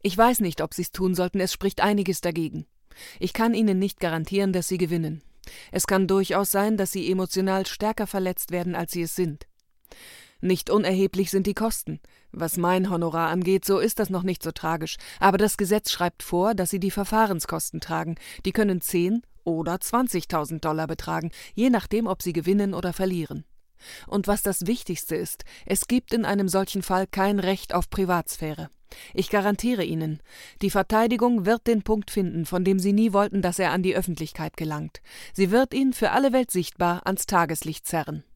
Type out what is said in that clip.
Ich weiß nicht, ob Sie's tun sollten, es spricht einiges dagegen. Ich kann Ihnen nicht garantieren, dass Sie gewinnen. Es kann durchaus sein, dass Sie emotional stärker verletzt werden, als Sie es sind. Nicht unerheblich sind die Kosten. Was mein Honorar angeht, so ist das noch nicht so tragisch. Aber das Gesetz schreibt vor, dass Sie die Verfahrenskosten tragen. Die können 10 oder 20.000 Dollar betragen, je nachdem, ob Sie gewinnen oder verlieren. Und was das Wichtigste ist, es gibt in einem solchen Fall kein Recht auf Privatsphäre. Ich garantiere Ihnen, die Verteidigung wird den Punkt finden, von dem Sie nie wollten, dass er an die Öffentlichkeit gelangt. Sie wird ihn für alle Welt sichtbar ans Tageslicht zerren.